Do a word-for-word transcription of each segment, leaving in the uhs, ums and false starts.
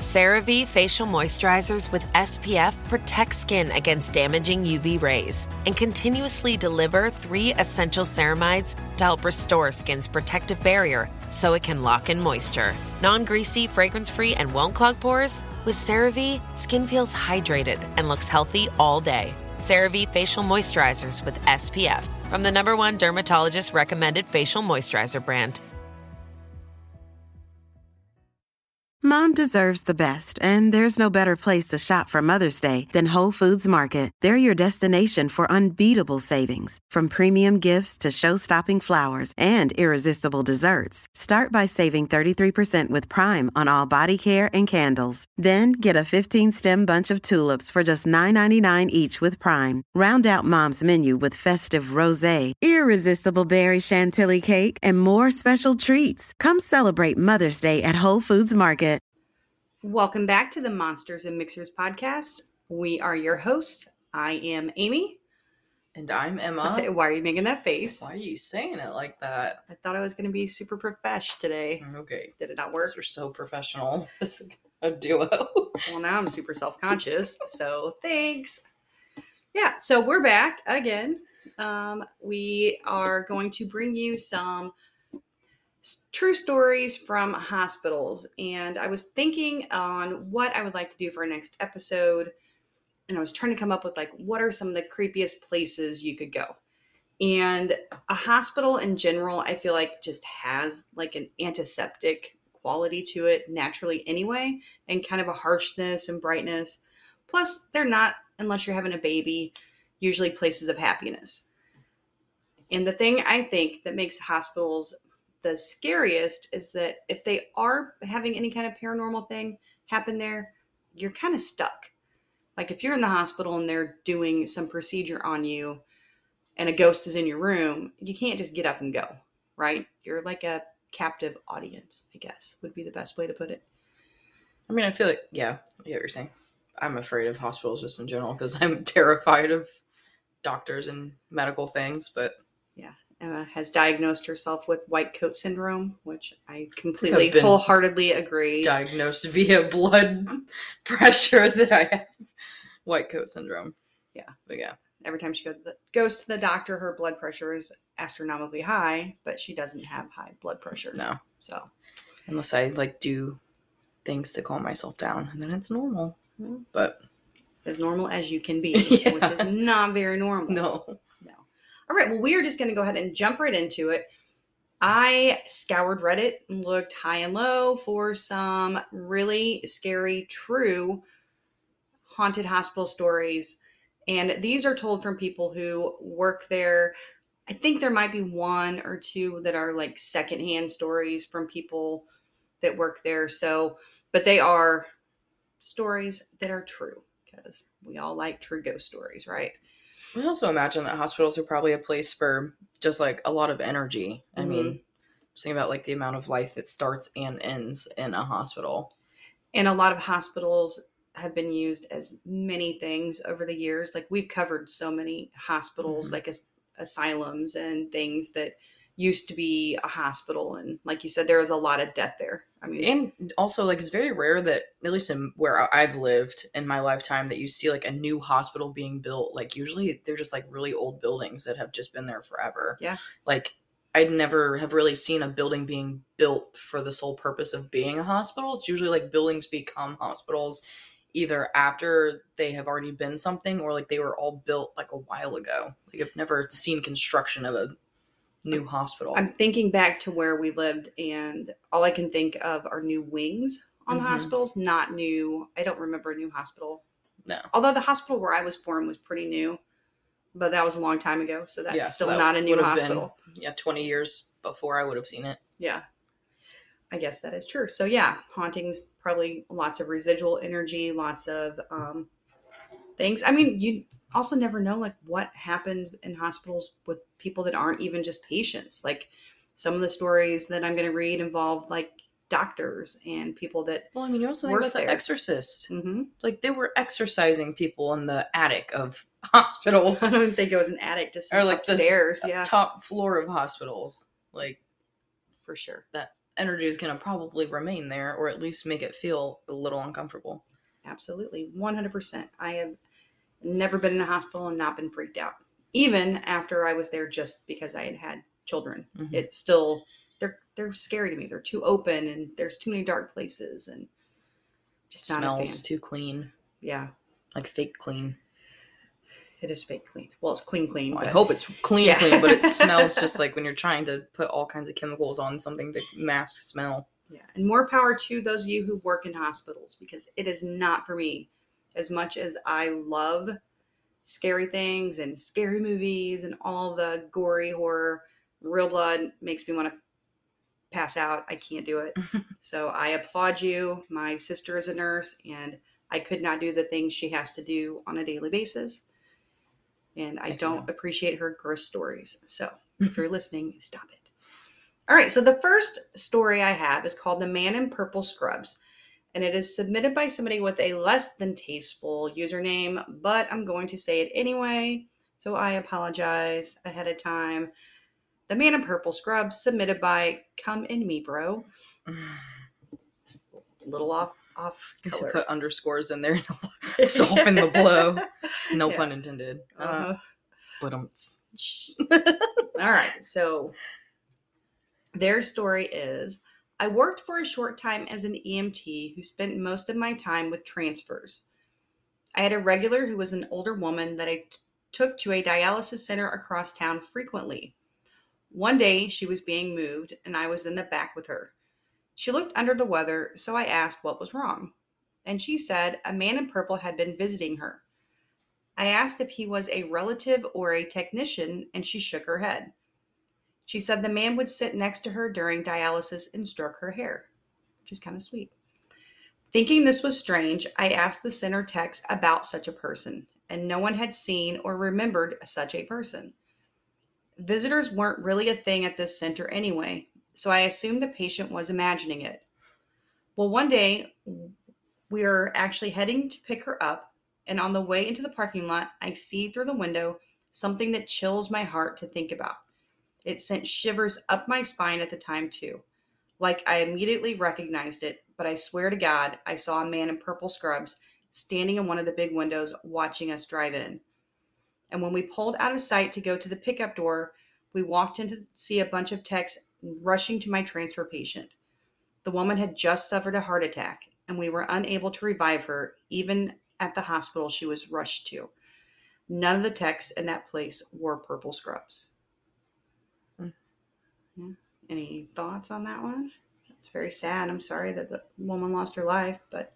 CeraVe Facial Moisturizers with S P F protect skin against damaging U V rays and continuously deliver three essential ceramides to help restore skin's protective barrier so it can lock in moisture. Non-greasy, fragrance-free, and won't clog pores? With CeraVe, skin feels hydrated and looks healthy all day. CeraVe Facial Moisturizers with S P F from the number one dermatologist-recommended facial moisturizer brand. Mom deserves the best, and there's no better place to shop for Mother's Day than Whole Foods Market. They're your destination for unbeatable savings, from premium gifts to show-stopping flowers and irresistible desserts. Start by saving thirty-three percent with Prime on all body care and candles. Then get a fifteen-stem bunch of tulips for just nine ninety-nine each with Prime. Round out Mom's menu with festive rosé, irresistible berry chantilly cake, and more special treats. Come celebrate Mother's Day at Whole Foods Market. Welcome back to the Monsters and Mixers podcast. We are your hosts. I am Amy. And I'm Emma. Why are you making that face? Why are you saying it like that? I thought I was going to be super profesh today. Okay. Did it not work? We're so professional. It's a duo. Well, now I'm super self-conscious, so thanks. Yeah, so we're back again. Um, we are going to bring you some true stories from hospitals, and I was thinking on what I would like to do for our next episode, and I was trying to come up with like what are some of the creepiest places you could go. And a hospital in general, I feel like just has like an antiseptic quality to it naturally anyway, and kind of a harshness and brightness. Plus, they're not, unless you're having a baby, usually places of happiness. And the thing I think that makes hospitals the scariest is that if they are having any kind of paranormal thing happen there, you're kind of stuck. Like if you're in the hospital and they're doing some procedure on you and a ghost is in your room, you can't just get up and go, right? You're like a captive audience, I guess, would be the best way to put it. I mean, I feel like, yeah, I get what you're saying. I'm afraid of hospitals just in general because I'm terrified of doctors and medical things, but yeah. Emma has diagnosed herself with white coat syndrome, which I completely, I wholeheartedly agree. Diagnosed via blood pressure that I have white coat syndrome. Yeah. But yeah. Every time she goes to, the, goes to the doctor, her blood pressure is astronomically high, but she doesn't have high blood pressure. No. So. Unless I like do things to calm myself down, and then it's normal. Mm-hmm. But. As normal as you can be, yeah. which is not very normal. No. All right, well, we are just going to go ahead and jump right into it. I scoured Reddit and looked high and low for some really scary, true haunted hospital stories. And these are told from people who work there. I think there might be one or two that are like secondhand stories from people that work there. So, but they are stories that are true because we all like true ghost stories, right? I also imagine that hospitals are probably a place for just like a lot of energy. I mm-hmm. mean, just think about like the amount of life that starts and ends in a hospital. And a lot of hospitals have been used as many things over the years. Like we've covered so many hospitals, mm-hmm. like as, asylums and things that used to be a hospital. And like you said, there was a lot of death there. I mean, and also like it's very rare that, at least in where I've lived in my lifetime, that you see like a new hospital being built. Like usually they're just like really old buildings that have just been there forever. Yeah. Like I'd never have really seen a building being built for the sole purpose of being a hospital. It's usually like buildings become hospitals either after they have already been something or like they were all built like a while ago. Like I've never seen construction of a new hospital. I'm thinking back to where we lived, and all I can think of are new wings on mm-hmm. the hospitals, not new. I don't remember a new hospital. No. Although the hospital where I was born was pretty new, but that was a long time ago. So that's yeah, still so that not a new hospital. Been, yeah. twenty years before I would have seen it. Yeah. I guess that is true. So yeah, hauntings, probably lots of residual energy, lots of um, things. I mean, you also never know like what happens in hospitals with people that aren't even just patients. Like some of the stories that I'm going to read involve like doctors and people that well I mean you also think about the Exorcist. Mm-hmm. Like they were exorcising people in the attic of hospitals. I don't think it was an attic, just or like upstairs. the yeah top floor of hospitals, like for sure. That energy is going to probably remain there, or at least make it feel a little uncomfortable. Absolutely. one hundred percent. I have never been in a hospital and not been freaked out. Even after I was there just because I had had children. Mm-hmm. It's still, they're they're scary to me. They're too open and there's too many dark places and just not smells a fan. Too clean. Yeah. Like fake clean. It is fake clean. Well, it's clean clean. Well, but... I hope it's clean yeah. clean, but it smells just like when you're trying to put all kinds of chemicals on something to mask smell. Yeah. And more power to those of you who work in hospitals, because it is not for me. As much as I love scary things and scary movies and all the gory horror, real blood makes me want to pass out. I can't do it. So I applaud you. My sister is a nurse and I could not do the things she has to do on a daily basis. And I, I don't appreciate her gross stories. So if you're listening, stop it. All right. So the first story I have is called The Man in Purple Scrubs. And it is submitted by somebody with a less than tasteful username, but I'm going to say it anyway. So I apologize ahead of time. The Man in Purple Scrubs, submitted by Come In Me Bro. A little off off color. You should put underscores in there to soften the blow. No yeah. pun intended. Uh-huh. Uh, but um. All right. So their story is, I worked for a short time as an E M T who spent most of my time with transfers. I had a regular who was an older woman that I t- took to a dialysis center across town frequently. One day she was being moved and I was in the back with her. She looked under the weather, so I asked what was wrong. And she said a man in purple had been visiting her. I asked if he was a relative or a technician, and she shook her head. She said the man would sit next to her during dialysis and stroke her hair, which is kind of sweet. Thinking this was strange, I asked the center techs about such a person, and no one had seen or remembered such a person. Visitors weren't really a thing at this center anyway, so I assumed the patient was imagining it. Well, one day, we were actually heading to pick her up, and on the way into the parking lot, I see through the window something that chills my heart to think about. It sent shivers up my spine at the time, too. Like I immediately recognized it, but I swear to God, I saw a man in purple scrubs standing in one of the big windows watching us drive in. And when we pulled out of sight to go to the pickup door, we walked in to see a bunch of techs rushing to my transfer patient. The woman had just suffered a heart attack, and we were unable to revive her, even at the hospital she was rushed to. None of the techs in that place wore purple scrubs. Yeah. Any thoughts on that one? It's very sad. I'm sorry that the woman lost her life, but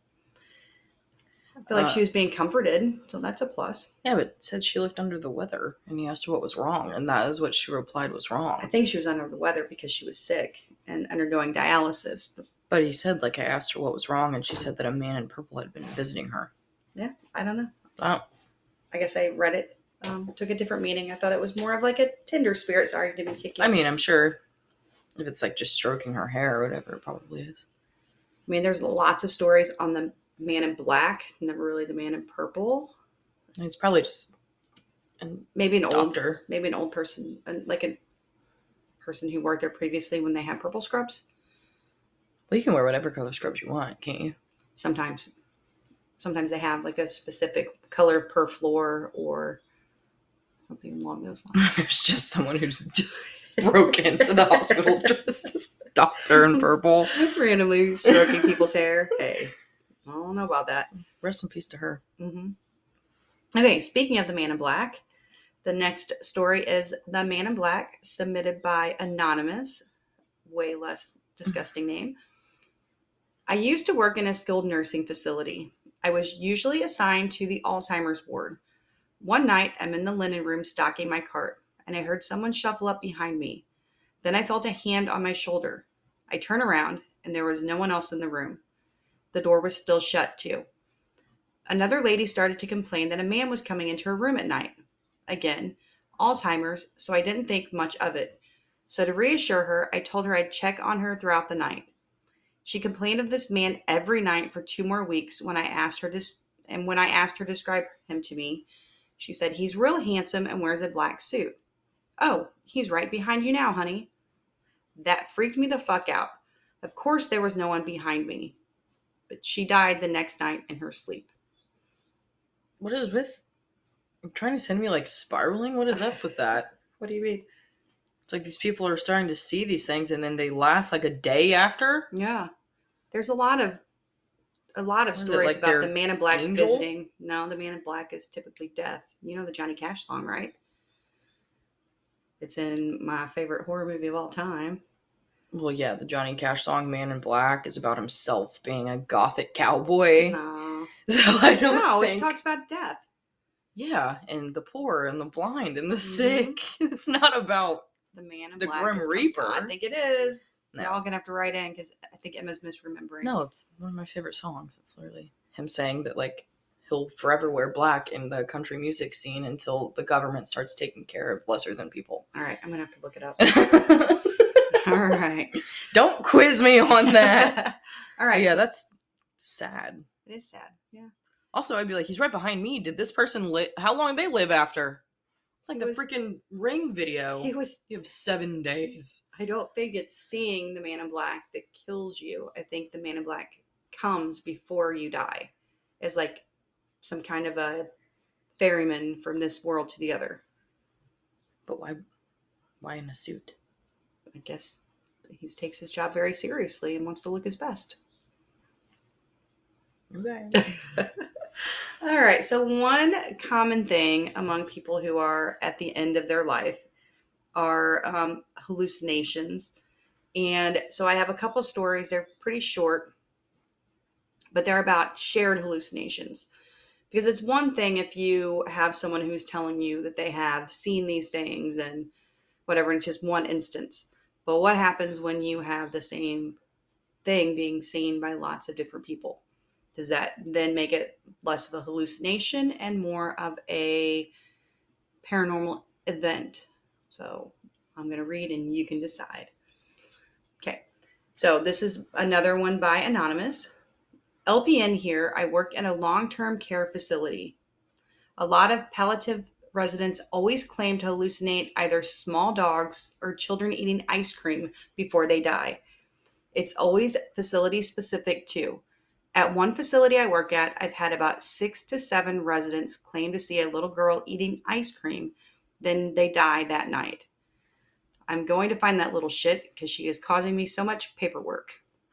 I feel like uh, she was being comforted, so that's a plus. Yeah, but it said she looked under the weather, and he asked her what was wrong, and that is what she replied was wrong. I think she was under the weather because she was sick and undergoing dialysis. But he said, like, I asked her what was wrong, and she said that a man in purple had been visiting her. Yeah, I don't know. I don't. I guess I read it, um, took a different meaning. I thought it was more of like a tender spirit. Sorry to be kicking. I mean, I'm sure if it's like just stroking her hair or whatever, it probably is. I mean, there's lots of stories on the man in black, never really the man in purple. It's probably just an maybe an doctor. old, maybe an old person, like a person who worked there previously when they had purple scrubs. Well, you can wear whatever color scrubs you want, can't you? Sometimes. Sometimes they have like a specific color per floor or something along those lines. There's just someone who's just broke into the hospital dressed as a doctor in purple. Randomly stroking people's hair. Hey, I don't know about that. Rest in peace to her. Mm-hmm. Okay, speaking of the man in black, the next story is The Man in Black, submitted by Anonymous. Way less disgusting name. I used to work in a skilled nursing facility. I was usually assigned to the Alzheimer's ward. One night, I'm in the linen room stocking my cart, and I heard someone shuffle up behind me. Then I felt a hand on my shoulder. I turn around, and there was no one else in the room. The door was still shut, too. Another lady started to complain that a man was coming into her room at night. Again, Alzheimer's, so I didn't think much of it. So to reassure her, I told her I'd check on her throughout the night. She complained of this man every night for two more weeks when I asked her to, and when I asked her to describe him to me, she said, he's real handsome and wears a black suit. Oh, he's right behind you now, honey. That freaked me the fuck out. Of course, there was no one behind me, but she died the next night in her sleep. What is with... I'm trying to send me, like, spiraling? What is up with that? What do you mean? It's like these people are starting to see these things and then they last, like, a day after? Yeah. There's a lot of a lot of What is it, stories like about their the man in black angel? visiting. No, the man in black is typically death. You know the Johnny Cash song, right? It's in my favorite horror movie of all time. Well, yeah, the Johnny Cash song "Man in Black" is about himself being a gothic cowboy. No, So I don't no, think... it talks about death. Yeah, and the poor and the blind and the Mhm. sick. It's not about... The man in The black. Grim is- Reaper. I think it is. No. Y'all gonna have to write in because I think Emma's misremembering. No, it's one of my favorite songs. It's literally him saying that, like, he'll forever wear black in the country music scene until the government starts taking care of lesser than people. All right, I'm gonna have to look it up. Don't All right. quiz me on that. All right. Yeah, so- that's sad. it is sad. Yeah. Also, I'd be like, he's right behind me. Did this person live? How long did they live after? It's like He the was- freaking Ring video. He was. You have seven days. I don't think it's seeing the man in black that kills you. I think the man in black comes before you die, as like some kind of a ferryman from this world to the other. But why? Why in a suit? I guess he takes his job very seriously and wants to look his best. Okay. All right. So one common thing among people who are at the end of their life are um, hallucinations. And so I have a couple of stories. They're pretty short, but they're about shared hallucinations. Because it's one thing if you have someone who's telling you that they have seen these things and whatever, and it's just one instance. But what happens when you have the same thing being seen by lots of different people? Does that then make it less of a hallucination and more of a paranormal event? So I'm going to read and you can decide. Okay. So this is another one by Anonymous. L P N here. I work in a long-term care facility. A lot of palliative residents always claim to hallucinate either small dogs or children eating ice cream before they die. It's always facility specific too. At one facility I work at, I've had about six to seven residents claim to see a little girl eating ice cream. Then they die that night. I'm going to find that little shit because she is causing me so much paperwork.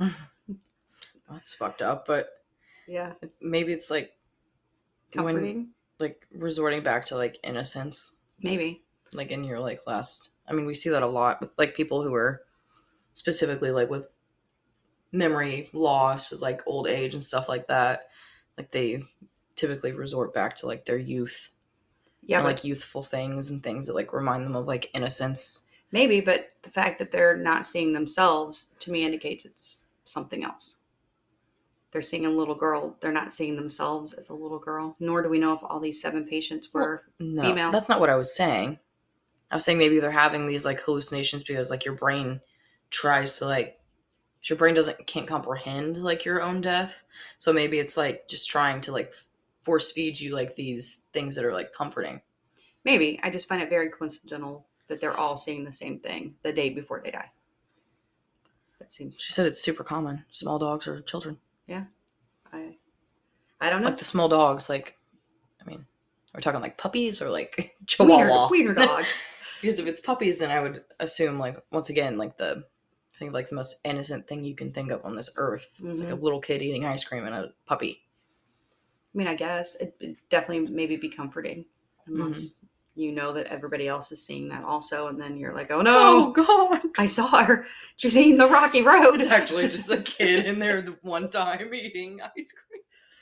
That's fucked up, but Yeah. maybe it's like Comforting? when, like, resorting back to, like, innocence, Maybe. like, in your, like, last... I mean, we see that a lot with, like, people who are specifically, like, with memory loss, like, old age and stuff like that. Like, they typically resort back to, like, their youth. Yeah, or, but like, youthful things and things that, like, remind them of, like, innocence. maybe, but the fact that they're not seeing themselves, to me, indicates it's something else. They're seeing a little girl. They're not seeing themselves as a little girl. Nor do we know if all these seven patients were No, female. that's not what I was saying. I was saying maybe they're having these, like, hallucinations because, like, your brain tries to, like, your brain doesn't can't comprehend, like, your own death. So maybe it's, like, just trying to, like, force feed you, like, these things that are, like, comforting. Maybe. I just find it very coincidental that they're all seeing the same thing the day before they die. That seems. She said it's super common. Small dogs or children. Yeah. I. I don't know. Like the small dogs, like, I mean, are we talking like puppies or like Chihuahua? Wiener, wiener dogs. Because if it's puppies, then I would assume, like, once again, like the, I think like the most innocent thing you can think of on this earth. It's like a Mhm. little kid eating ice cream and a puppy. I mean, I guess it, it definitely maybe be comforting, unless Mm-hmm. you know that everybody else is seeing that also, and then you're like, oh no, God. I saw her. She's eating the Rocky Road. It's actually just a kid in there the one time eating ice cream.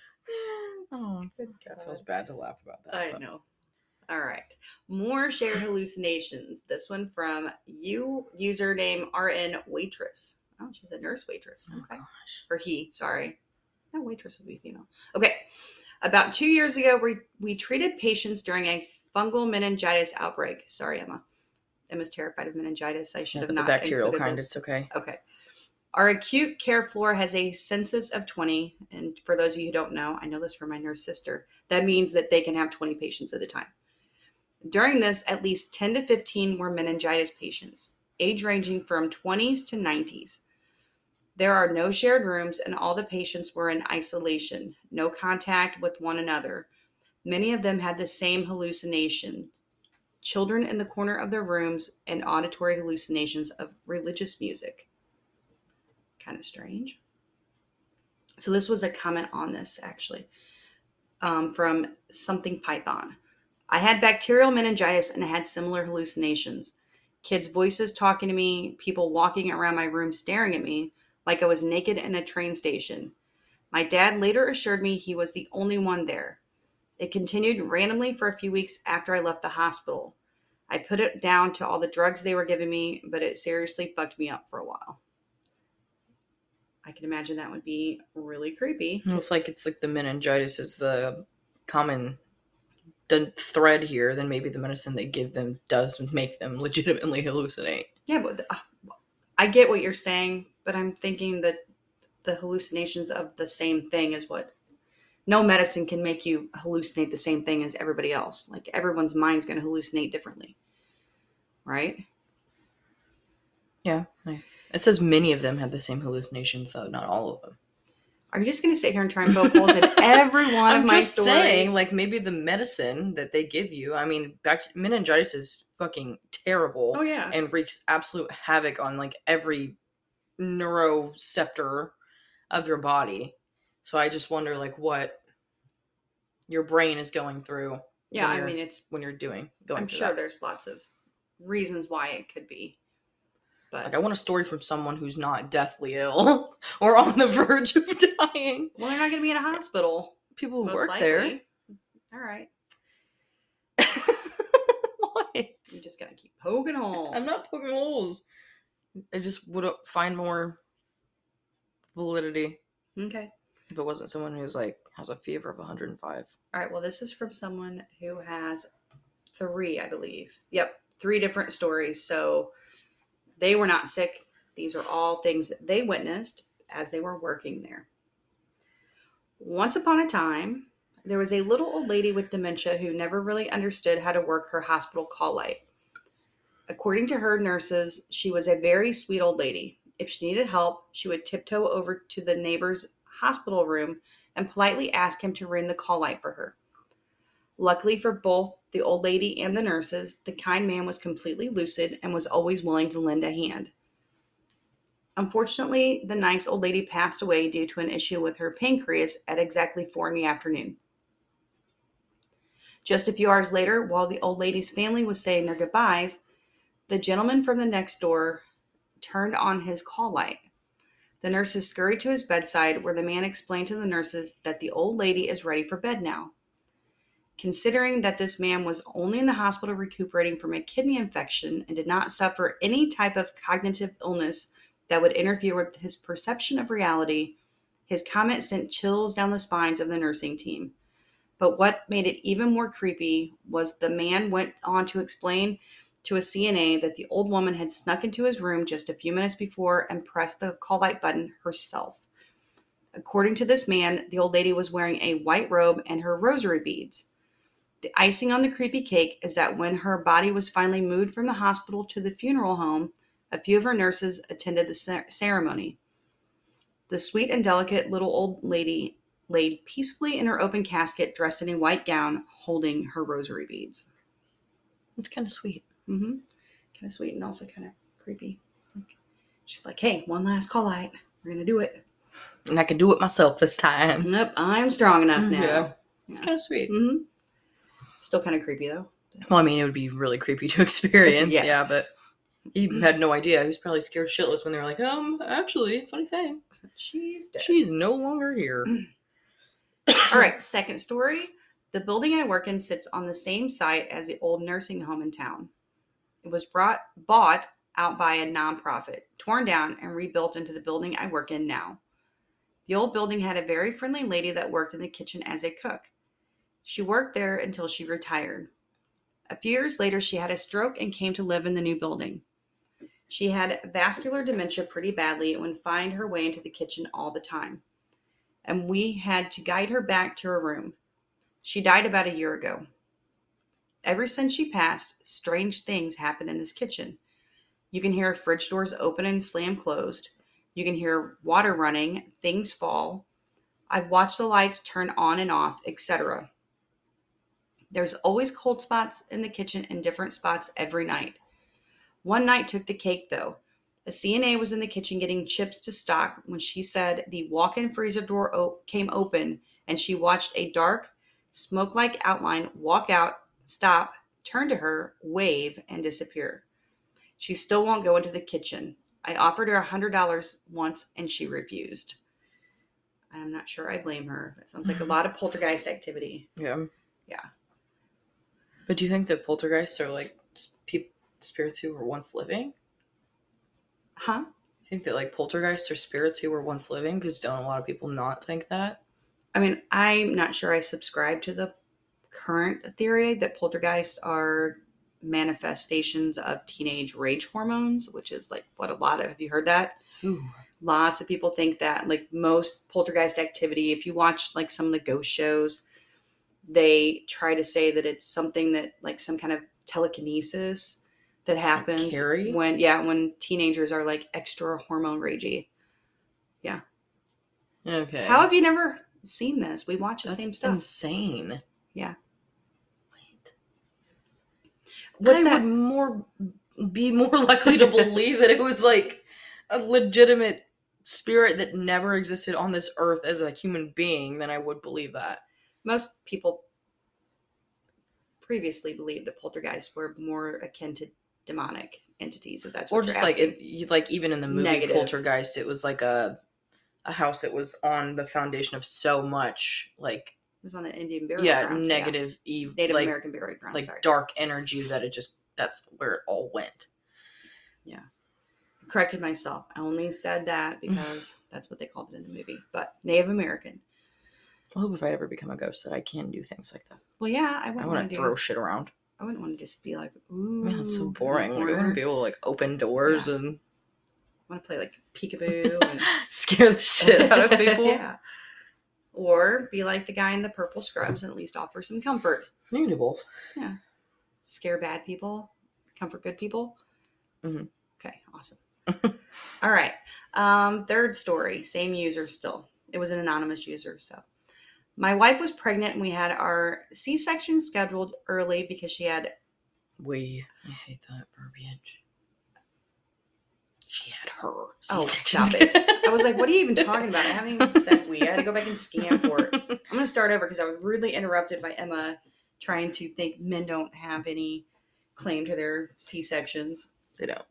Oh, Good it God. feels bad to laugh about that. I but- know. All right. More shared hallucinations. This one from you, username R N Waitress. Oh, she's a nurse waitress. Oh, Okay. gosh. Or he, sorry. No, waitress would be female. Okay. About two years ago, we, we treated patients during a fungal meningitis outbreak. Sorry, Emma. Emma's terrified of meningitis. I should Yeah, have but the not bacterial included kind, this. it's okay. Okay. Our acute care floor has a census of twenty. And for those of you who don't know, I know this from my nurse sister. That means that they can have twenty patients at a time. During this, at least ten to fifteen were meningitis patients, age ranging from twenties to nineties. There are no shared rooms, and all the patients were in isolation, no contact with one another. Many of them had the same hallucination. Children in the corner of their rooms and auditory hallucinations of religious music. Kind of strange. So this was a comment on this, actually, um, from Something Python. I had bacterial meningitis and I had similar hallucinations. Kids' voices talking to me, people walking around my room staring at me like I was naked in a train station. My dad later assured me he was the only one there. It continued randomly for a few weeks after I left the hospital. I put it down to all the drugs they were giving me, but it seriously fucked me up for a while. I can imagine that would be really creepy. I feel like it's like the meningitis is the common the thread here, then maybe the medicine they give them does make them legitimately hallucinate. Yeah, but uh, I get what you're saying, but I'm thinking that the hallucinations of the same thing is what... No medicine can make you hallucinate the same thing as everybody else. Like, everyone's mind's going to hallucinate differently. Right? Yeah. It says many of them had the same hallucinations, though, not all of them. Are you just going to sit here and try and poke holes in every one I'm of my just stories? saying, like, maybe the medicine that they give you, I mean, back meningitis is fucking terrible. Oh, yeah. And wreaks absolute havoc on, like, every neuroceptor of your body. So I just wonder, like, what your brain is going through. Yeah, I mean, it's... When you're doing, going I'm through sure that. there's lots of reasons why it could be. But, like, I want a story from someone who's not deathly ill or on the verge of dying. Well, they're not going to be in a hospital. People who most work likely. there. All right. What? You're just going to keep poking holes. I'm not poking holes. I just would find more validity. Okay. If it wasn't someone who's, like, has a fever of one hundred five. All right. Well, this is from someone who has three, I believe. Yep. Three different stories. So... They were not sick. These are all things that they witnessed as they were working there. Once upon a time, there was a little old lady with dementia who never really understood how to work her hospital call light. According to her nurses, she was a very sweet old lady. If she needed help, she would tiptoe over to the neighbor's hospital room and politely ask him to ring the call light for her. Luckily for both the old lady and the nurses, the kind man was completely lucid and was always willing to lend a hand. Unfortunately, the nice old lady passed away due to an issue with her pancreas at exactly four in the afternoon. Just a few hours later, while the old lady's family was saying their goodbyes, the gentleman from the next door turned on his call light. The nurses scurried to his bedside, where the man explained to the nurses that the old lady is ready for bed now. Considering that this man was only in the hospital recuperating from a kidney infection and did not suffer any type of cognitive illness that would interfere with his perception of reality, his comment sent chills down the spines of the nursing team. But what made it even more creepy was the man went on to explain to a C N A that the old woman had snuck into his room just a few minutes before and pressed the call light button herself. According to this man, the old lady was wearing a white robe and her rosary beads. The icing on the creepy cake is that when her body was finally moved from the hospital to the funeral home, a few of her nurses attended the ceremony. The sweet and delicate little old lady laid peacefully in her open casket, dressed in a white gown, holding her rosary beads. It's kind of sweet. Mm-hmm. Kind of sweet and also kind of creepy. Like, she's like, hey, one last call light. We're going to do it. And I can do it myself this time. Yep, I'm strong enough now. Yeah. Yeah. It's kind of sweet. Mm-hmm. Still kind of creepy, though. Well, I mean, it would be really creepy to experience. yeah. yeah, but he had no idea. He was probably scared shitless when they were like, um, actually, funny thing. She's dead. She's no longer here. All right, second story. The building I work in sits on the same site as the old nursing home in town. It was brought, bought out by a nonprofit, torn down, and rebuilt into the building I work in now. The old building had a very friendly lady that worked in the kitchen as a cook. She worked there until she retired. A few years later, she had a stroke and came to live in the new building. She had vascular dementia pretty badly and would find her way into the kitchen all the time. And we had to guide her back to her room. She died about a year ago. Ever since she passed, strange things happen in this kitchen. You can hear fridge doors open and slam closed. You can hear water running, things fall. I've watched the lights turn on and off, et cetera. There's always cold spots in the kitchen in different spots every night. One night took the cake, though. A C N A was in the kitchen getting chips to stock when she said the walk-in freezer door o- came open and she watched a dark, smoke-like outline walk out, stop, turn to her, wave, and disappear. She still won't go into the kitchen. I offered her one hundred dollars once and she refused. I'm not sure I blame her. That sounds like a lot of poltergeist activity. Yeah. Yeah. But do you think that poltergeists are like pe- spirits who were once living? Huh? I think that like poltergeists are spirits who were once living, because don't a lot of people not think that? I mean, I'm not sure I subscribe to the current theory that poltergeists are manifestations of teenage rage hormones, which is like what a lot of, have you heard that? Ooh. Lots of people think that, like most poltergeist activity, if you watch like some of the ghost shows, they try to say that it's something that like some kind of telekinesis that happens Like Carrie? when, yeah, when teenagers are like extra hormone ragey. Yeah. Okay. How have you never seen this? We watch the That's same stuff. insane. Yeah. Wait. What's I that? would more be more likely to believe that it was like a legitimate spirit that never existed on this earth as a human being than I would believe that. Most people previously believed that poltergeists were more akin to demonic entities, if that's what Or you're just like asking. it, you- like even in the movie Negative. Poltergeist, it was like a a house that was on the foundation of so much like It was on the Indian burial yeah ground. negative evil, Yeah. Native like American burial ground. like sorry. dark energy that it just that's where it all went. Yeah. Corrected myself. I only said that because that's what they called it in the movie. But Native American. I hope if I ever become a ghost that I can do things like that. Well, yeah, I I wouldn't want want to to throw do. shit around. I wouldn't want to just be like, ooh. Man, it's so in the boring. Like I want corner. to be able to like open doors Yeah. and I want to play like peekaboo and scare the shit out of people. Yeah. Or be like the guy in the purple scrubs and at least offer some comfort. You can do both. Yeah. Scare bad people, comfort good people. Mhm. Okay, awesome. All right. Um, third story, same user still. It was an anonymous user. So my wife was pregnant and we had our C-section scheduled early because she had. We. I hate that verbiage. She had her. Oh, C-section. stop it. I was like, what are you even talking about? I haven't even said we. I had to go back and scan for it. I'm going to start over because I was rudely interrupted by Emma trying to think men don't have any claim to their C-sections. They don't.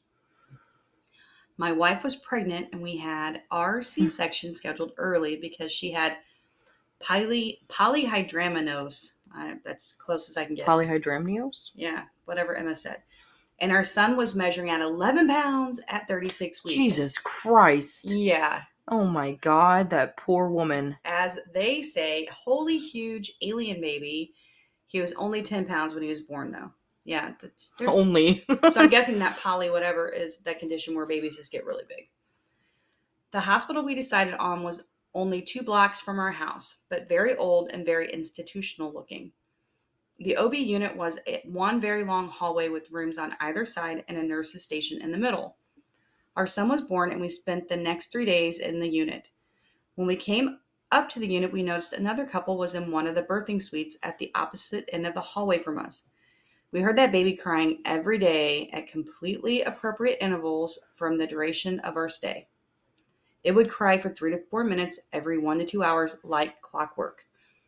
My wife was pregnant and we had our C-section scheduled early because she had poly polyhydramnios. Uh, that's close as I can get. Polyhydramnios? Yeah, whatever Emma said. And our son was measuring at eleven pounds at thirty-six weeks. Jesus Christ. Yeah. Oh my God, that poor woman. As they say, holy huge alien baby. He was only ten pounds when he was born, though. Yeah, that's there's, Only. so I'm guessing that poly whatever is that condition where babies just get really big. The hospital we decided on was only two blocks from our house, but very old and very institutional looking. The O B unit was a, one very long hallway with rooms on either side and a nurse's station in the middle. Our son was born and we spent the next three days in the unit. When we came up to the unit, we noticed another couple was in one of the birthing suites at the opposite end of the hallway from us. We heard that baby crying every day at completely appropriate intervals from the duration of our stay. It would cry for three to four minutes every one to two hours like clockwork.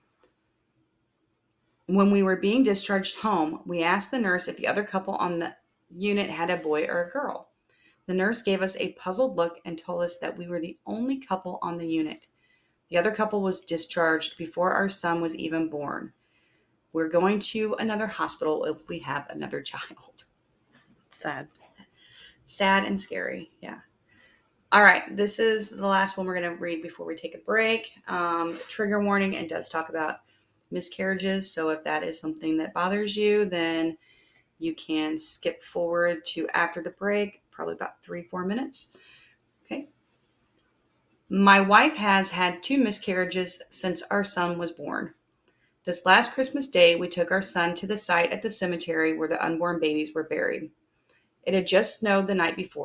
When we were being discharged home, we asked the nurse if the other couple on the unit had a boy or a girl. The nurse gave us a puzzled look and told us that we were the only couple on the unit. The other couple was discharged before our son was even born. We're going to another hospital if we have another child. Sad. Sad and scary, yeah. All right, this is the last one we're going to read before we take a break. Um, trigger warning, and does talk about miscarriages. So if that is something that bothers you, then you can skip forward to after the break, probably about three, four minutes. Okay. My wife has had two miscarriages since our son was born. This last Christmas Day, we took our son to the site at the cemetery where the unborn babies were buried. It had just snowed the night before,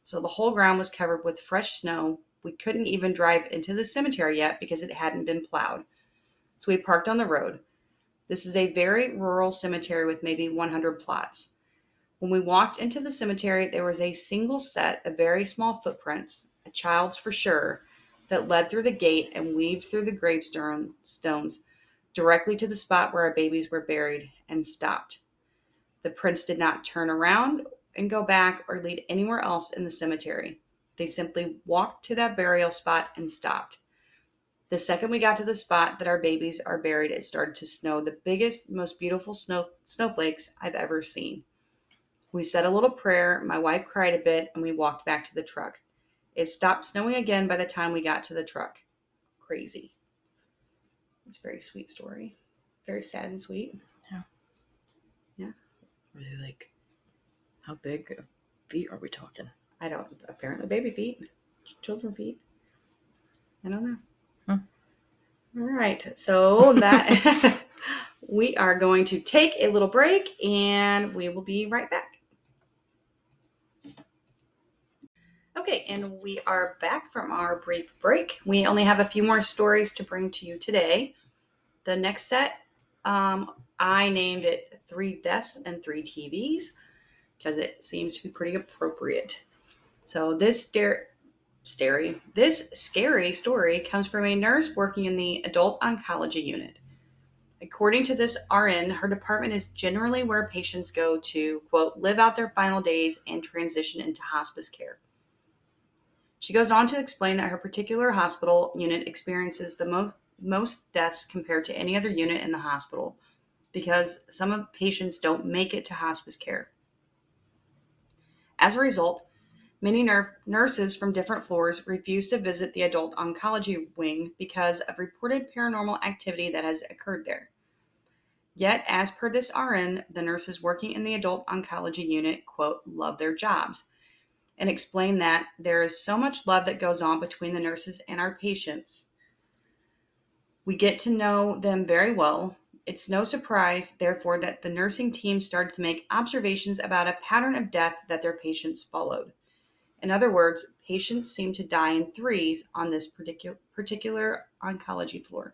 So the whole ground was covered with fresh snow. We couldn't even drive into the cemetery yet because it hadn't been plowed. So we parked on the road. This is a very rural cemetery with maybe one hundred plots. When we walked into the cemetery, there was a single set of very small footprints, a child's for sure, that led through the gate and weaved through the gravestones directly to the spot where our babies were buried and stopped. The prints did not turn around and go back or lead anywhere else in the cemetery. They simply walked to that burial spot and stopped. The second we got to the spot that our babies are buried, it started to snow, the biggest, most beautiful snow snowflakes I've ever seen. We said a little prayer, my wife cried a bit, and we walked back to the truck. It stopped snowing again by the time we got to the truck. Crazy. It's a very sweet story. Very sad and sweet. Yeah. Yeah. Really, like, how big of feet are we talking? I don't, apparently baby feet, children feet. I don't know. Hmm. All right. So that we are going to take a little break and we will be right back. Okay, and we are back from our brief break. We only have a few more stories to bring to you today. The next set, um, I named it Three Deaths and Three T Vs because it seems to be pretty appropriate. So this stare, scary, this scary story comes from a nurse working in the adult oncology unit. According to this R N, her department is generally where patients go to, quote, live out their final days and transition into hospice care. She goes on to explain that her particular hospital unit experiences the most, most deaths compared to any other unit in the hospital because some of the patients don't make it to hospice care. As a result, many ner- nurses from different floors refuse to visit the adult oncology wing because of reported paranormal activity that has occurred there. Yet, as per this R N, the nurses working in the adult oncology unit, quote, love their jobs, and explain that there is so much love that goes on between the nurses and our patients. We get to know them very well. It's no surprise, therefore, that the nursing team started to make observations about a pattern of death that their patients followed. In other words, patients seem to die in threes on this particular, particular oncology floor.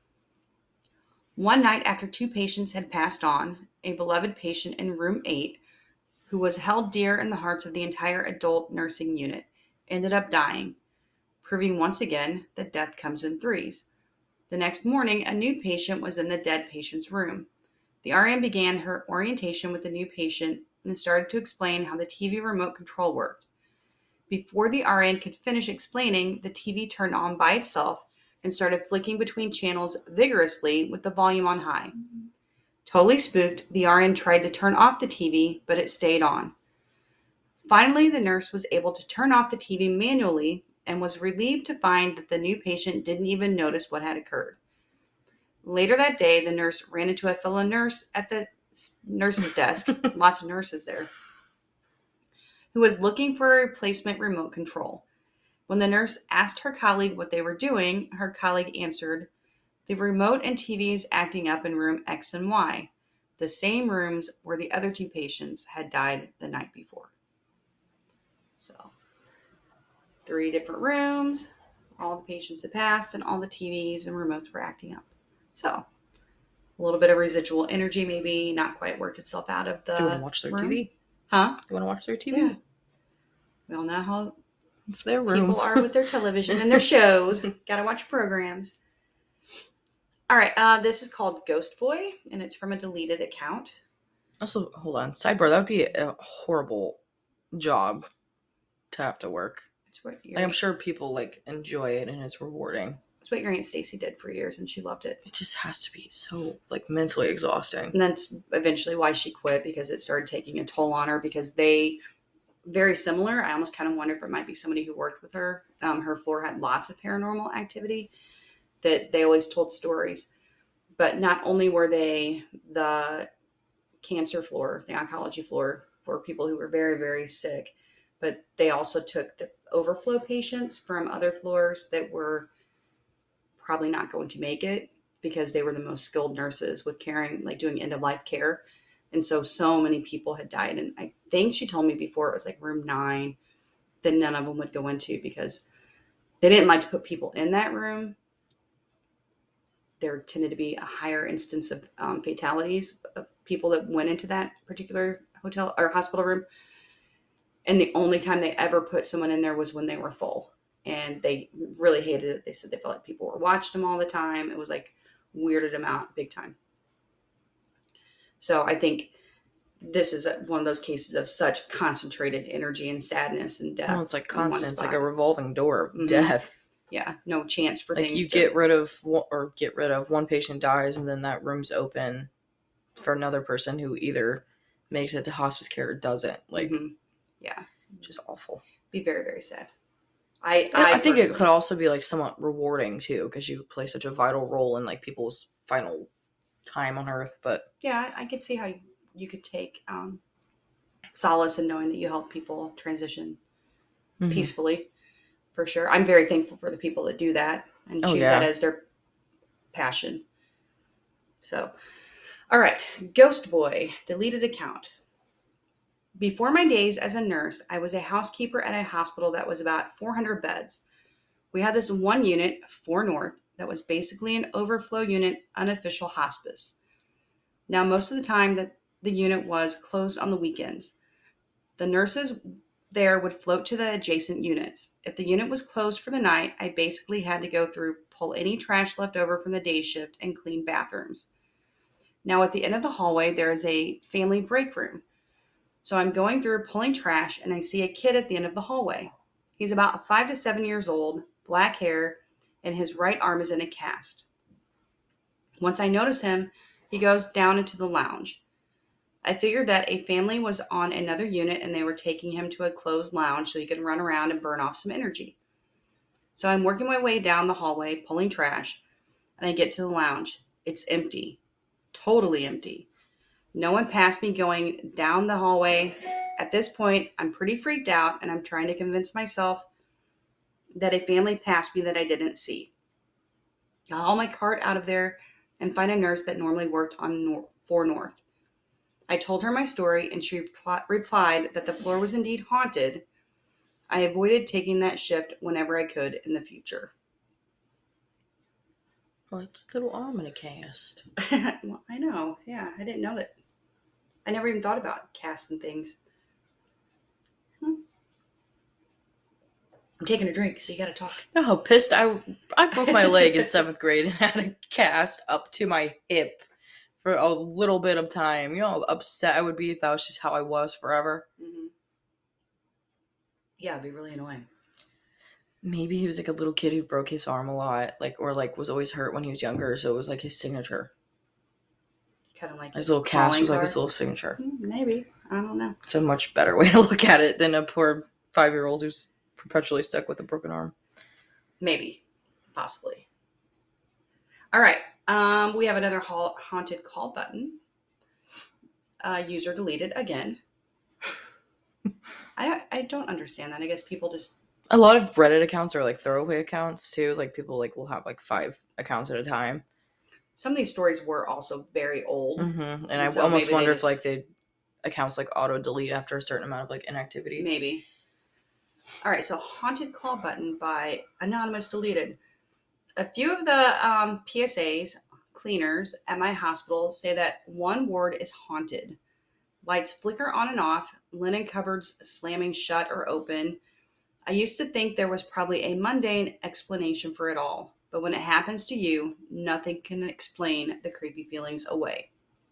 One night after two patients had passed on, a beloved patient in room eight, who was held dear in the hearts of the entire adult nursing unit, ended up dying, proving once again that death comes in threes. The next morning, a new patient was in the dead patient's room. The R N began her orientation with the new patient and started to explain how the T V remote control worked. Before the R N could finish explaining, the T V turned on by itself and started flicking between channels vigorously with the volume on high. Totally spooked, the R N tried to turn off the T V, but it stayed on. Finally, the nurse was able to turn off the T V manually and was relieved to find that the new patient didn't even notice what had occurred. Later that day, the nurse ran into a fellow nurse at the nurse's desk, lots of nurses there, who was looking for a replacement remote control. When the nurse asked her colleague what they were doing, her colleague answered, the remote and T V is acting up in room X and Y, the same rooms where the other two patients had died the night before. So, three different rooms, all the patients had passed, and all the T Vs and remotes were acting up. So, a little bit of residual energy maybe not quite worked itself out of the Do you want to watch their room. T V? Huh? You want to watch their T V? Yeah. We all know how It's their room. people are with their television and their shows. Gotta watch programs. All right, uh, this is called Ghost Boy, and it's from a deleted account. Also, hold on. Sidebar, that would be a horrible job to have to work. It's what your, Like, I'm sure people, like, enjoy it and it's rewarding. it's what your Aunt Stacy did for years, and she loved it. It just has to be so, like, mentally exhausting. And that's eventually why she quit, because it started taking a toll on her, because they, very similar. I almost kind of wonder if it might be somebody who worked with her. Um, her floor had lots of paranormal activity that they always told stories. But not only were they the cancer floor, the oncology floor for people who were very, very sick, but they also took the overflow patients from other floors that were probably not going to make it because they were the most skilled nurses with caring, like doing end of life care. And so, so many people had died. And I think she told me before it was like room nine then none of them would go into, because they didn't like to put people in that room. There tended to be a higher instance of um, fatalities of people that went into that particular hotel or hospital room. And the only time they ever put someone in there was when they were full. And they really hated it. They said they felt like people were watching them all the time. It was like weirded them out big time. So I think this is one of those cases of such concentrated energy and sadness and death. Well, it's like constant. It's like a revolving door of mm-hmm. death. Yeah, no chance for like things. You to... get rid of or get rid of one patient dies, and then that room's open for another person who either makes it to hospice care or doesn't. Like, mm-hmm. yeah, just awful. Be very, very sad. I I, I, I think it could also be like somewhat rewarding too, because you play such a vital role in like people's final time on Earth. But yeah, I, I could see how you, you could take um, solace in knowing that you help people transition mm-hmm. peacefully. For sure. I'm very thankful for the people that do that and choose oh, yeah. that as their passion. So, all right. Ghost Boy, deleted account. Before my days as a nurse, I was a housekeeper at a hospital that was about four hundred beds. We had this one unit, four North, that was basically an overflow unit, unofficial hospice. Now, most of the time that the unit was closed on the weekends. The nurses there would float to the adjacent units. If the unit was closed for the night, I basically had to go through, pull any trash left over from the day shift, and clean bathrooms. Now, at the end of the hallway, there is a family break room. So I'm going through pulling trash, and I see a kid at the end of the hallway. He's about five to seven years old, black hair, and his right arm is in a cast. Once I notice him, he goes down into the lounge. I figured that a family was on another unit and they were taking him to a closed lounge so he could run around and burn off some energy. So I'm working my way down the hallway, pulling trash, and I get to the lounge. It's empty. Totally empty. No one passed me going down the hallway. At this point, I'm pretty freaked out and I'm trying to convince myself that a family passed me that I didn't see. I haul my cart out of there and find a nurse that normally worked on four North. I told her my story, and she repl- replied that the floor was indeed haunted. I avoided taking that shift whenever I could in the future. Well, it's a little arm in a cast. Well, I know. Yeah, I didn't know that. I never even thought about casts and things. Hmm. I'm taking a drink, so you gotta talk. You know how pissed I I broke my leg in seventh grade and had a cast up to my hip for a little bit of time. You know how upset I would be if that was just how I was forever. Mm-hmm. Yeah, it'd be really annoying. Maybe he was like a little kid who broke his arm a lot, like or like was always hurt when he was younger, so it was like his signature. Kind of like his, his little cast was like his little signature. Maybe. I don't know. It's a much better way to look at it than a poor five-year-old who's perpetually stuck with a broken arm. Maybe. Possibly. All right. Um, we have another ha- haunted call button. Uh, user deleted again. I I don't understand that. I guess people just... A lot of Reddit accounts are like throwaway accounts too. Like people like will have like five accounts at a time. Some of these stories were also very old. Mm-hmm. And, and I so almost wonder just... if like they accounts like auto delete after a certain amount of like inactivity. Maybe. All right. So haunted call button by Anonymous deleted. A few of the um, P S As, cleaners at my hospital say that one ward is haunted. Lights flicker on and off, linen cupboards slamming shut or open. I used to think there was probably a mundane explanation for it all, but when it happens to you, nothing can explain the creepy feelings away.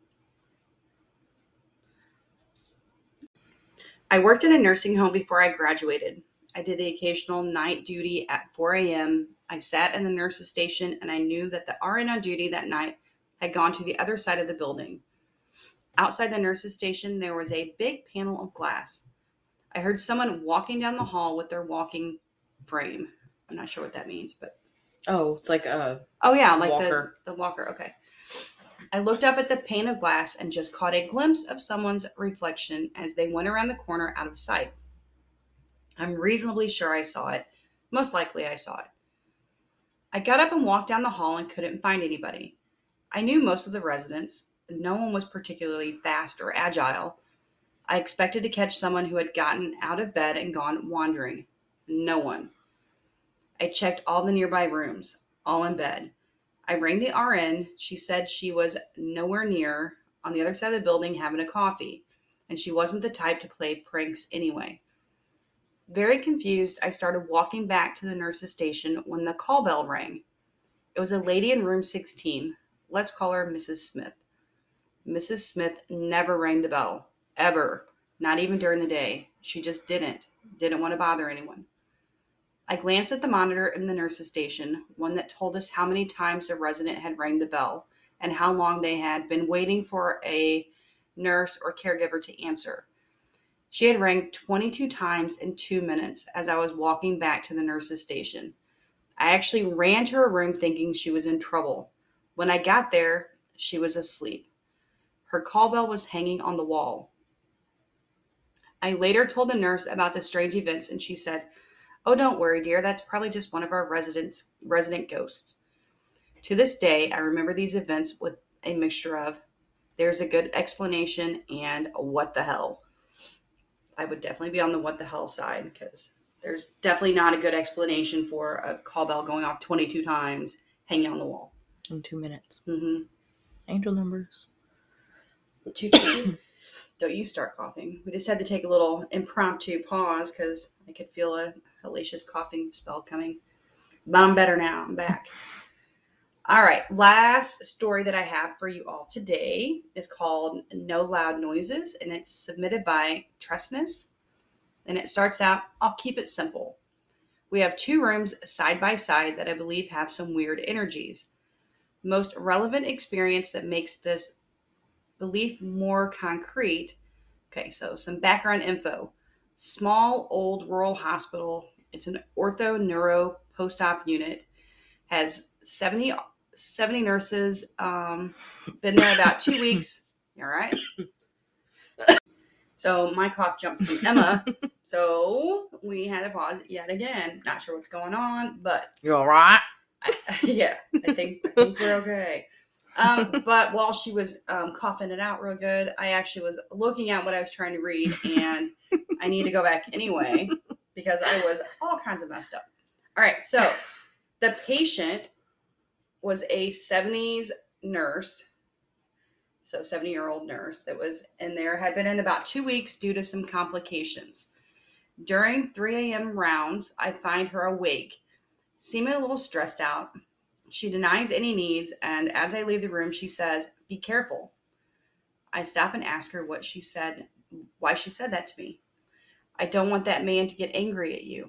I worked in a nursing home before I graduated. I did the occasional night duty at four a.m. I sat in the nurse's station and I knew that the R N on duty that night had gone to the other side of the building. Outside the nurse's station, there was a big panel of glass. I heard someone walking down the hall with their walking frame. I'm not sure what that means, but... Oh, it's like a Oh, yeah, like walker. the, the walker. Okay. I looked up at the pane of glass and just caught a glimpse of someone's reflection as they went around the corner out of sight. I'm reasonably sure I saw it. Most likely I saw it. I got up and walked down the hall and couldn't find anybody. I knew most of the residents. No one was particularly fast or agile. I expected to catch someone who had gotten out of bed and gone wandering. No one. I checked all the nearby rooms, all in bed. I rang the R N. She said she was nowhere near, on the other side of the building having a coffee, and she wasn't the type to play pranks anyway. Very confused, I started walking back to the nurse's station when the call bell rang. It was a lady in room sixteen. Let's call her Missus Smith. Missus Smith never rang the bell, ever, not even during the day. She just didn't, didn't want to bother anyone. I glanced at the monitor in the nurse's station, one that told us how many times a resident had rang the bell and how long they had been waiting for a nurse or caregiver to answer. She had rang twenty-two times in two minutes as I was walking back to the nurse's station. I actually ran to her room thinking she was in trouble. When I got there, she was asleep. Her call bell was hanging on the wall. I later told the nurse about the strange events, and she said, "Oh, don't worry, dear. That's probably just one of our residents, resident ghosts." To this day, I remember these events with a mixture of there's a good explanation and what the hell. I would definitely be on the what the hell side because there's definitely not a good explanation for a call bell going off twenty-two times hanging on the wall. In two minutes. Mm-hmm. Angel numbers. Two, two, two. Don't you start coughing. We just had to take a little impromptu pause because I could feel a hellacious coughing spell coming. But I'm better now. I'm back. All right. Last story that I have for you all today is called No Loud Noises, and it's submitted by Tressness. And it starts out, I'll keep it simple. We have two rooms side by side that I believe have some weird energies. Most relevant experience that makes this belief more concrete. Okay, so some background info. Small, old rural hospital. It's an ortho neuro post-op unit. Has seventy, seventy nurses. Um, been there about two weeks. All right. So my cough jumped from Emma. So we had to pause yet again. Not sure what's going on, but You all right? I, yeah, I think I think we're okay. Um, but while she was um, coughing it out real good, I actually was looking at what I was trying to read, and I need to go back anyway because I was all kinds of messed up. All right, so the patient was a seventies nurse, so seventy-year-old nurse that was in there, had been in about two weeks due to some complications. During three a.m. rounds, I find her awake, seeming a little stressed out. She denies any needs, and as I leave the room, she says, "Be careful." I stop and ask her what she said, why she said that to me. "I don't want that man to get angry at you."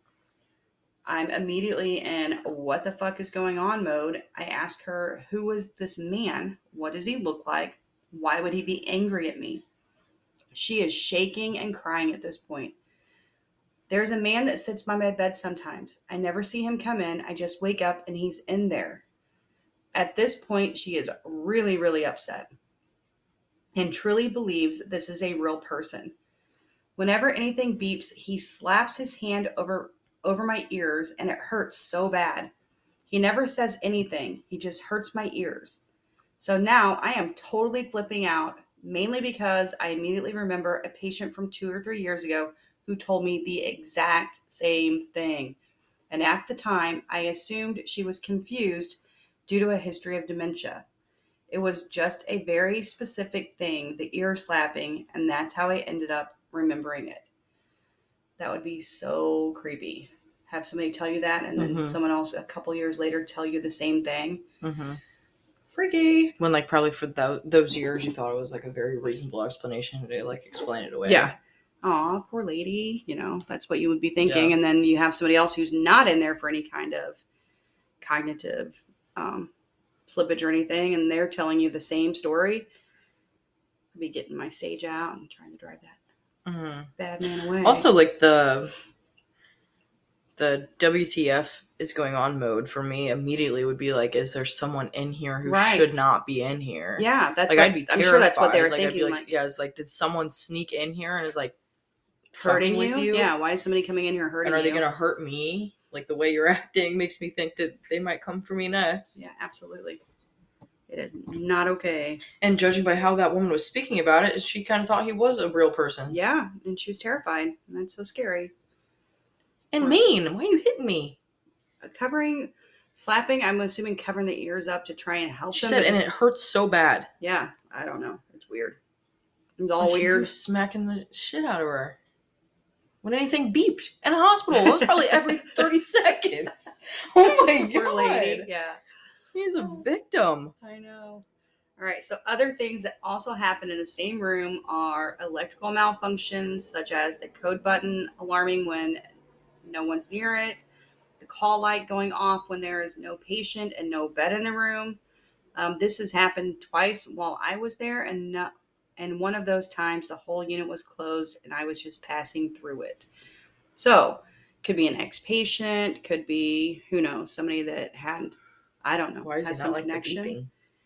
I'm immediately in what the fuck is going on mode. I ask her, who is this man? What does he look like? Why would he be angry at me? She is shaking and crying at this point. "There's a man that sits by my bed sometimes. I never see him come in. I just wake up and he's in there." At this point, she is really, really upset and truly believes this is a real person. Whenever anything beeps, he slaps his hand over, over my ears and it hurts so bad. He never says anything. He just hurts my ears. So now I am totally flipping out, mainly because I immediately remember a patient from two or three years ago who told me the exact same thing. And at the time, I assumed she was confused due to a history of dementia. It was just a very specific thing, the ear slapping, and that's how I ended up remembering it. That would be so creepy. Have somebody tell you that, and then mm-hmm. someone else a couple years later tell you the same thing. Mm-hmm. Freaky. When, like, probably for th- those years, you thought it was, like, a very reasonable explanation. They, like, explain it away. Yeah. Aw, poor lady. You know, that's what you would be thinking. Yeah. And then you have somebody else who's not in there for any kind of cognitive um, slippage or anything, and they're telling you the same story. I'd be getting my sage out and trying to drive that mm-hmm. bad man away. Also, like, the the W T F is going on mode for me immediately would be like, is there someone in here who right. should not be in here? Yeah, that's like what, I'd be terrified. I'm sure that's what they were like, thinking. I'd be like, like, yeah, it's like, did someone sneak in here and is like hurting you? with you? Yeah, why is somebody coming in here hurting you? And are they you? gonna hurt me? Like, the way you're acting makes me think that they might come for me next. Yeah, absolutely. It is not okay. And judging by how that woman was speaking about it, she kind of thought he was a real person. Yeah, and she was terrified. And that's so scary. And Or- mean. Why are you hitting me? Covering, slapping, I'm assuming covering the ears up to try and help She them. said, but and just- it hurts so bad. Yeah, I don't know. It's weird. It's all Like, she weird. was smacking the shit out of her. When anything beeped in a hospital, it was probably every thirty seconds. Oh my Poor god. lady. Yeah. She's a victim. I know. All right. So other things that also happen in the same room are electrical malfunctions, such as the code button alarming when no one's near it, the call light going off when there is no patient and no bed in the room. Um, this has happened twice while I was there, and not, and one of those times the whole unit was closed and I was just passing through it. So could be an ex-patient, could be, who knows, somebody that had, I don't know, Why is it has not some like connection. the beeping?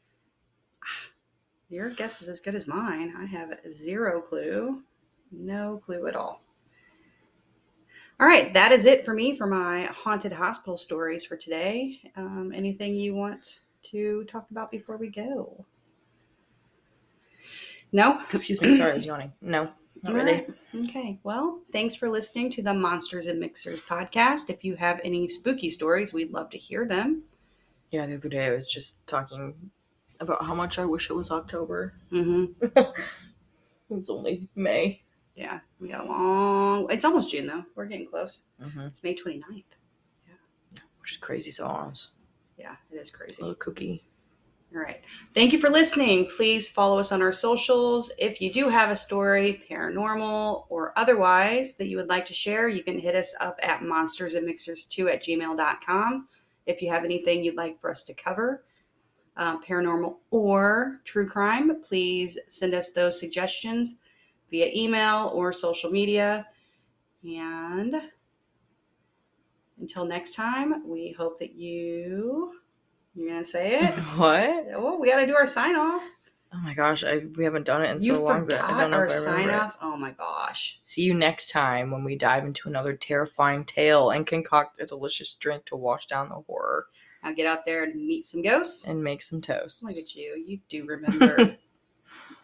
Your guess is as good as mine. I have zero clue. No clue at all. All right, that is it for me for my haunted hospital stories for today. Um, anything you want to talk about before we go? No? Excuse me, sorry, I was yawning. No, not All really. right. Okay. Well, thanks for listening to the Monsters and Mixers podcast. If you have any spooky stories, we'd love to hear them. Yeah, the other day I was just talking about how much I wish it was October. Mm-hmm. It's only May. Yeah, we got a long... It's almost June, though. We're getting close. Mm-hmm. It's May twenty-ninth. Which is crazy sauce. Yeah, it is crazy. A little cookie. All right. Thank you for listening. Please follow us on our socials. If you do have a story, paranormal or otherwise, that you would like to share, you can hit us up at monsters and mixers two at gmail dot com. If you have anything you'd like for us to cover, uh, paranormal or true crime, please send us those suggestions via email or social media. And until next time, we hope that you... You're going to say it? What? Oh, we got to do our sign off. Oh my gosh, I we haven't done it in You so long that I forgot don't know our if I sign remember it. off? Oh my gosh. See you next time when we dive into another terrifying tale and concoct a delicious drink to wash down the horror Now get out there and meet some ghosts. and make some toast. Look at you. You do remember.